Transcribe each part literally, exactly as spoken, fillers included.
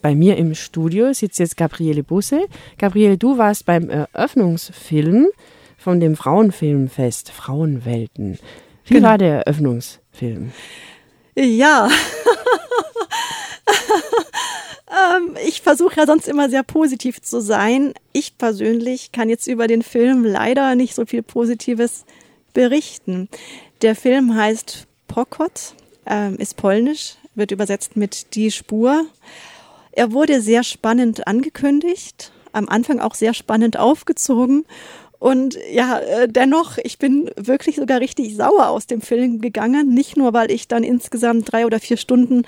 bei mir im Studio sitzt jetzt Gabriele Busse. Gabriele, du warst beim Eröffnungsfilm von dem Frauenfilmfest Frauenwelten. Wie genau. war der Eröffnungsfilm? Ja, ähm, ich versuche ja sonst immer sehr positiv zu sein. Ich persönlich kann jetzt über den Film leider nicht so viel Positives berichten. Der Film heißt Pokot, ähm, ist polnisch, wird übersetzt mit Die Spur. Er wurde sehr spannend angekündigt, am Anfang auch sehr spannend aufgezogen. Und ja, äh, dennoch, ich bin wirklich sogar richtig sauer aus dem Film gegangen. Nicht nur, weil ich dann insgesamt drei oder vier Stunden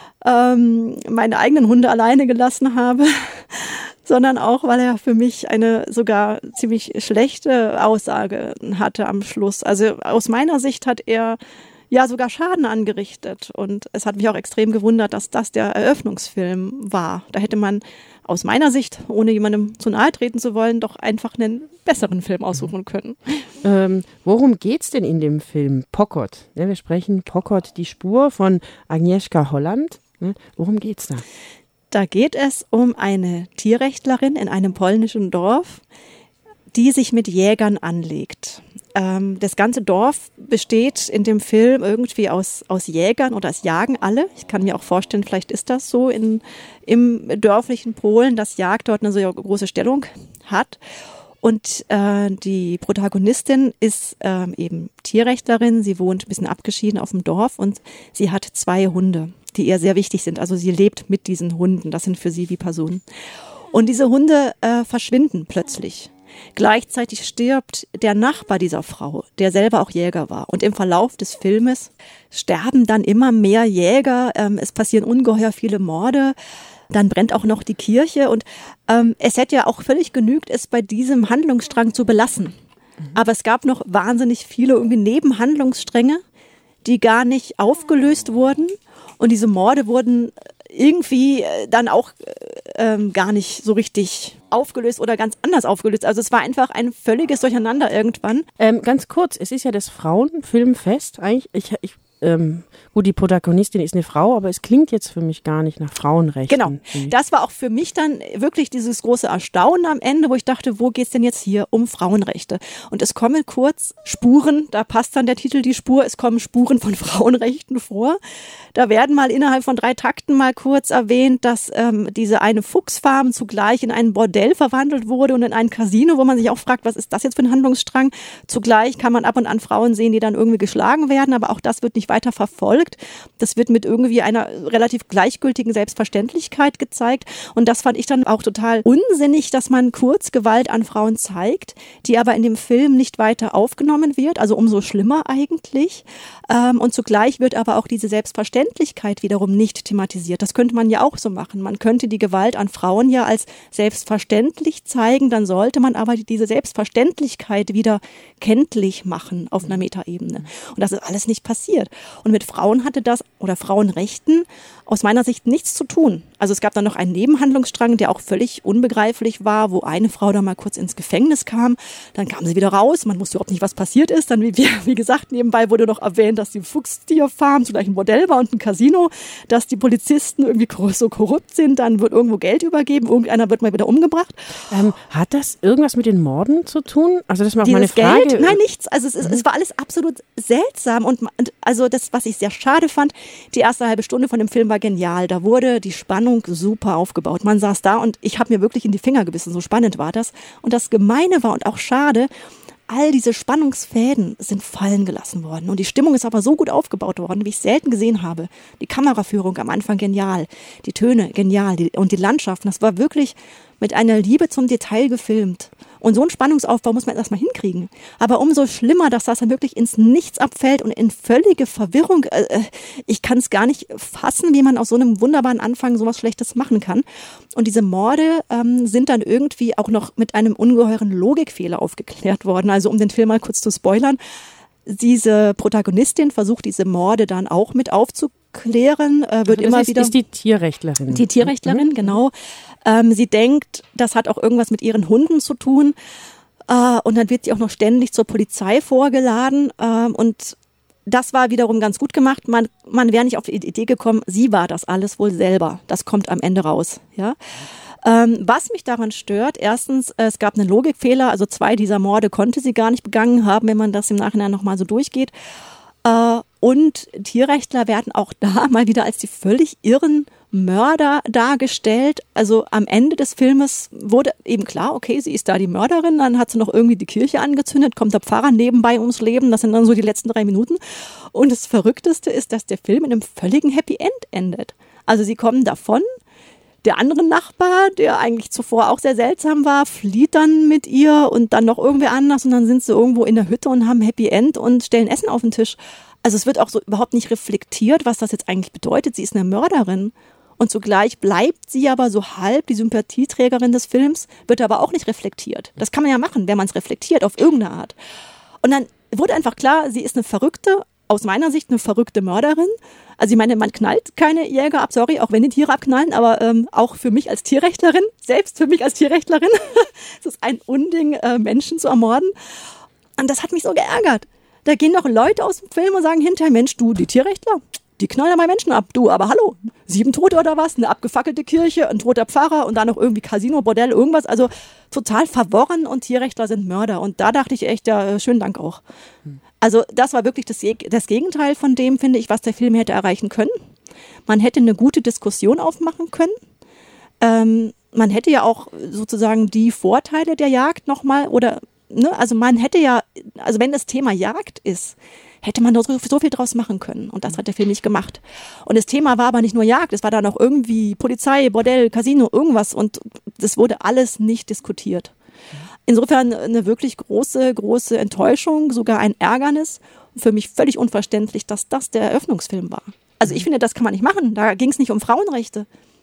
ähm, meine eigenen Hunde alleine gelassen habe, sondern auch, weil er für mich eine sogar ziemlich schlechte Aussage hatte am Schluss. Also aus meiner Sicht hat er ja sogar Schaden angerichtet. Und es hat mich auch extrem gewundert, dass das der Eröffnungsfilm war. Da hätte man aus meiner Sicht, ohne jemandem zu nahe treten zu wollen, doch einfach einen besseren Film aussuchen können. Ähm, worum geht's denn in dem Film Pokot? Ja, wir sprechen Pokot, die Spur von Agnieszka Holland. Ne? Worum geht's da? Da geht es um eine Tierrechtlerin in einem polnischen Dorf, die sich mit Jägern anlegt. Ähm, das ganze Dorf besteht in dem Film irgendwie aus, aus Jägern oder es jagen alle. Ich kann mir auch vorstellen, vielleicht ist das so in, im dörflichen Polen, dass Jagd dort eine so große Stellung hat. Und äh, die Protagonistin ist ähm, eben Tierrechtlerin. Sie wohnt ein bisschen abgeschieden auf dem Dorf und sie hat zwei Hunde, die ihr sehr wichtig sind. Also sie lebt mit diesen Hunden. Das sind für sie wie Personen. Und diese Hunde äh, verschwinden plötzlich. Gleichzeitig stirbt der Nachbar dieser Frau, der selber auch Jäger war. Und im Verlauf des Filmes sterben dann immer mehr Jäger. Ähm, es passieren ungeheuer viele Morde. Dann brennt auch noch die Kirche. Und ähm, es hätte ja auch völlig genügt, es bei diesem Handlungsstrang zu belassen. Aber es gab noch wahnsinnig viele irgendwie Nebenhandlungsstränge, die gar nicht aufgelöst wurden. Und diese Morde wurden irgendwie dann auch ähm, gar nicht so richtig aufgelöst oder ganz anders aufgelöst. Also es war einfach ein völliges Durcheinander irgendwann. Ähm, ganz kurz, es ist ja das Frauenfilmfest eigentlich. Ich, ich, ähm, gut, die Protagonistin ist eine Frau, aber es klingt jetzt für mich gar nicht nach Frauenrechten. Genau, das war auch für mich dann wirklich dieses große Erstaunen am Ende, wo ich dachte, wo geht's denn jetzt hier um Frauenrechte? Und es kommen kurz Spuren, da passt dann der Titel Die Spur, es kommen Spuren von Frauenrechten vor. Da werden mal innerhalb von drei Takten mal kurz erwähnt, dass ähm, diese eine Fuchsfarm zugleich in ein Bordell verwandelt wurde und in ein Casino, wo man sich auch fragt, was ist das jetzt für ein Handlungsstrang? Zugleich kann man ab und an Frauen sehen, die dann irgendwie geschlagen werden, aber auch das wird nicht weiter verfolgt. Das wird mit irgendwie einer relativ gleichgültigen Selbstverständlichkeit gezeigt. Und das fand ich dann auch total unsinnig, dass man kurz Gewalt an Frauen zeigt, die aber in dem Film nicht weiter aufgenommen wird. Also umso schlimmer eigentlich. Und zugleich wird aber auch diese Selbstverständlichkeit wiederum nicht thematisiert. Das könnte man ja auch so machen. Man könnte die Gewalt an Frauen ja als selbstverständlich zeigen. Dann sollte man aber diese Selbstverständlichkeit wieder kenntlich machen auf einer Metaebene. Und das ist alles nicht passiert. Und mit Frauen hatte das oder Frauenrechten aus meiner Sicht nichts zu tun. Also es gab dann noch einen Nebenhandlungsstrang, der auch völlig unbegreiflich war, wo eine Frau da mal kurz ins Gefängnis kam, dann kam sie wieder raus, man wusste überhaupt nicht, was passiert ist. Dann, wie, wie gesagt, nebenbei wurde noch erwähnt, dass die Fuchstierfarm zugleich ein Bordell war und ein Casino, dass die Polizisten irgendwie so korrupt sind, dann wird irgendwo Geld übergeben, irgendeiner wird mal wieder umgebracht. Ähm, hat das irgendwas mit den Morden zu tun? Also das ist mal meine Frage. Geld? Nein, nichts. Also es, ist, mhm. es war alles absolut seltsam und also das, was ich sehr schade fand, die erste halbe Stunde von dem Film war genial. Da wurde die Spannung super aufgebaut. Man saß da und ich habe mir wirklich in die Finger gebissen, so spannend war das. Und das Gemeine war und auch schade, all diese Spannungsfäden sind fallen gelassen worden. Und die Stimmung ist aber so gut aufgebaut worden, wie ich es selten gesehen habe. Die Kameraführung am Anfang genial, die Töne genial die, und die Landschaften, das war wirklich mit einer Liebe zum Detail gefilmt. Und so einen Spannungsaufbau muss man erstmal hinkriegen. Aber umso schlimmer, dass das dann wirklich ins Nichts abfällt und in völlige Verwirrung. Äh, ich kann es gar nicht fassen, wie man aus so einem wunderbaren Anfang sowas Schlechtes machen kann. Und diese Morde ähm, sind dann irgendwie auch noch mit einem ungeheuren Logikfehler aufgeklärt worden. Also um den Film mal kurz zu spoilern. Diese Protagonistin versucht diese Morde dann auch mit aufzuklären, äh, wird also immer ist, wieder ist die Tierrechtlerin. Die Tierrechtlerin, mhm. genau. Ähm, sie denkt, das hat auch irgendwas mit ihren Hunden zu tun. Äh, und dann wird sie auch noch ständig zur Polizei vorgeladen. Äh, und das war wiederum ganz gut gemacht. Man, man wäre nicht auf die Idee gekommen, sie war das alles wohl selber. Das kommt am Ende raus. Ja? Ähm, was mich daran stört, erstens, es gab einen Logikfehler. Also zwei dieser Morde konnte sie gar nicht begangen haben, wenn man das im Nachhinein nochmal so durchgeht. Äh, und Tierrechtler werden auch da mal wieder als die völlig irren Mörder dargestellt. Also am Ende des Filmes wurde eben klar, okay, sie ist da die Mörderin, dann hat sie noch irgendwie die Kirche angezündet, kommt der Pfarrer nebenbei ums Leben, das sind dann so die letzten drei Minuten. Und das Verrückteste ist, dass der Film in einem völligen Happy End endet. Also sie kommen davon, der andere Nachbar, der eigentlich zuvor auch sehr seltsam war, flieht dann mit ihr und dann noch irgendwer anders und dann sind sie irgendwo in der Hütte und haben Happy End und stellen Essen auf den Tisch. Also es wird auch so überhaupt nicht reflektiert, was das jetzt eigentlich bedeutet. Sie ist eine Mörderin. Und zugleich bleibt sie aber so halb die Sympathieträgerin des Films, wird aber auch nicht reflektiert. Das kann man ja machen, wenn man es reflektiert, auf irgendeine Art. Und dann wurde einfach klar, sie ist eine verrückte, aus meiner Sicht eine verrückte Mörderin. Also ich meine, man knallt keine Jäger ab, sorry, auch wenn die Tiere abknallen, aber ähm, auch für mich als Tierrechtlerin, selbst für mich als Tierrechtlerin, es ist ein Unding, äh, Menschen zu ermorden. Und das hat mich so geärgert. Da gehen noch Leute aus dem Film und sagen hinterher, Mensch, du, die Tierrechtler, die knallen ja mal Menschen ab. Du, aber hallo, sieben Tote oder was? Eine abgefackelte Kirche, ein toter Pfarrer und dann noch irgendwie Casino, Bordell, irgendwas. Also total verworren und Tierrechtler sind Mörder. Und da dachte ich echt, ja, schönen Dank auch. Also das war wirklich das, das Gegenteil von dem, finde ich, was der Film hätte erreichen können. Man hätte eine gute Diskussion aufmachen können. Ähm, man hätte ja auch sozusagen die Vorteile der Jagd nochmal oder, ne, also man hätte ja, also wenn das Thema Jagd ist, hätte man so, so viel draus machen können. Und das hat der Film nicht gemacht. Und das Thema war aber nicht nur Jagd, es war dann auch irgendwie Polizei, Bordell, Casino, irgendwas. Und das wurde alles nicht diskutiert. Insofern eine wirklich große, große Enttäuschung, sogar ein Ärgernis. Und für mich völlig unverständlich, dass das der Eröffnungsfilm war. Also ich finde, das kann man nicht machen. Da ging es nicht um Frauenrechte.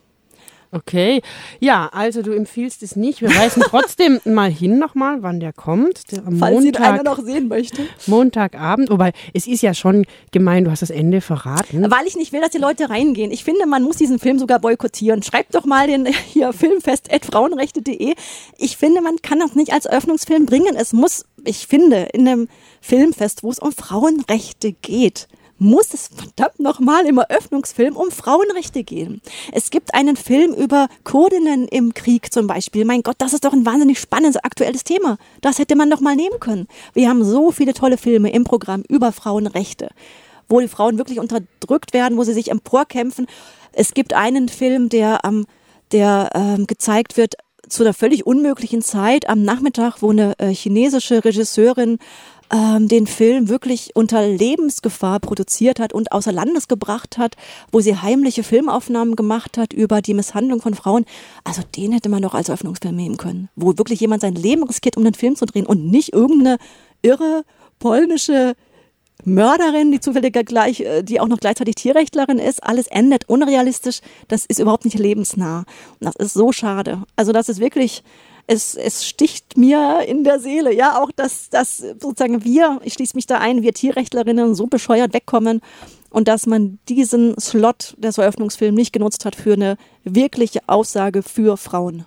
Okay, ja, also du empfiehlst es nicht. Wir weisen trotzdem mal hin nochmal, wann der kommt. Der, am Falls Montag, ihn einer noch sehen möchte. Montagabend, wobei es ist ja schon gemein, du hast das Ende verraten. Weil ich nicht will, dass die Leute reingehen. Ich finde, man muss diesen Film sogar boykottieren. Schreibt doch mal den hier filmfest at frauenrechte punkt de. Ich finde, man kann das nicht als Eröffnungsfilm bringen. Es muss, ich finde, in einem Filmfest, wo es um Frauenrechte geht, muss es verdammt nochmal im Eröffnungsfilm um Frauenrechte gehen. Es gibt einen Film über Kurdinnen im Krieg zum Beispiel. Mein Gott, das ist doch ein wahnsinnig spannendes, aktuelles Thema. Das hätte man doch mal nehmen können. Wir haben so viele tolle Filme im Programm über Frauenrechte, wo die Frauen wirklich unterdrückt werden, wo sie sich emporkämpfen. Es gibt einen Film, der, ähm, der ähm, gezeigt wird zu einer völlig unmöglichen Zeit am Nachmittag, wo eine äh, chinesische Regisseurin ähm, den Film wirklich unter Lebensgefahr produziert hat und außer Landes gebracht hat, wo sie heimliche Filmaufnahmen gemacht hat über die Misshandlung von Frauen. Also den hätte man doch als Eröffnungsfilm nehmen können, wo wirklich jemand sein Leben riskiert, um den Film zu drehen und nicht irgendeine irre polnische Mörderin, die zufällig gleich, die auch noch gleichzeitig Tierrechtlerin ist. Alles endet unrealistisch. Das ist überhaupt nicht lebensnah. Und das ist so schade. Also das ist wirklich, es, es sticht mir in der Seele. Ja, auch, dass, dass sozusagen wir, ich schließe mich da ein, wir Tierrechtlerinnen so bescheuert wegkommen und dass man diesen Slot des Eröffnungsfilms nicht genutzt hat für eine wirkliche Aussage für Frauen.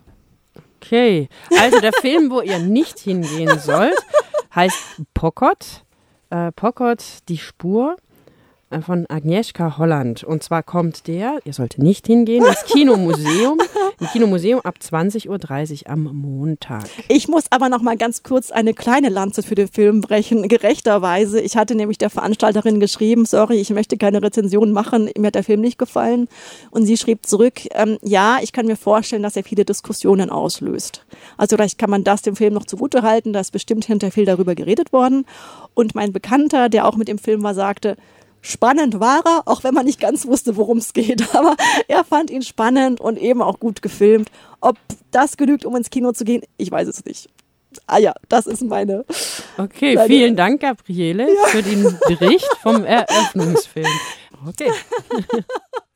Okay, also der Film, wo ihr nicht hingehen sollt, heißt Pokot. Äh, Pokot, die Spur äh, von Agnieszka Holland. Und zwar kommt der, ihr solltet nicht hingehen, ins Kinomuseum. Im Kinomuseum ab zwanzig Uhr dreißig am Montag. Ich muss aber noch mal ganz kurz eine kleine Lanze für den Film brechen, gerechterweise. Ich hatte nämlich der Veranstalterin geschrieben, sorry, ich möchte keine Rezension machen, mir hat der Film nicht gefallen. Und sie schrieb zurück, ähm, ja, ich kann mir vorstellen, dass er viele Diskussionen auslöst. Also vielleicht kann man das dem Film noch zugutehalten, da ist bestimmt hinterher viel darüber geredet worden. Und mein Bekannter, der auch mit dem Film war, sagte, spannend war er, auch wenn man nicht ganz wusste, worum es geht. Aber er fand ihn spannend und eben auch gut gefilmt. Ob das genügt, um ins Kino zu gehen, ich weiß es nicht. Ah ja, das ist meine... Okay, meine, vielen Dank, Gabriele, ja. für den Bericht vom Eröffnungsfilm. Okay.